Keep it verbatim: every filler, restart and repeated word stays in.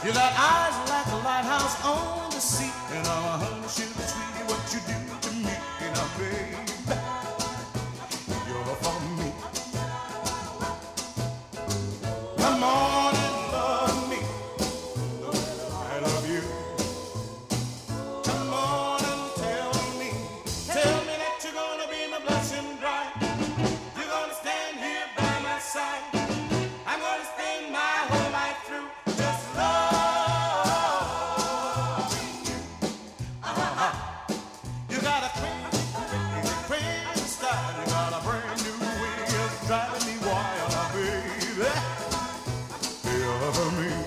You got eyes like a lighthouse on the sea, and I'm a honey sugar sweetie, what you do to me, now baby, you're for me. Come on and love me, I love you. Come on and tell me, tell me that you're gonna be my blessing bright. You're gonna stand here by my side. I'm gonna spend my whole life through just loving you. Uh-huh. You got a crazy, crazy, crazy style. You got a brand new way of driving me wild, baby. You're for me.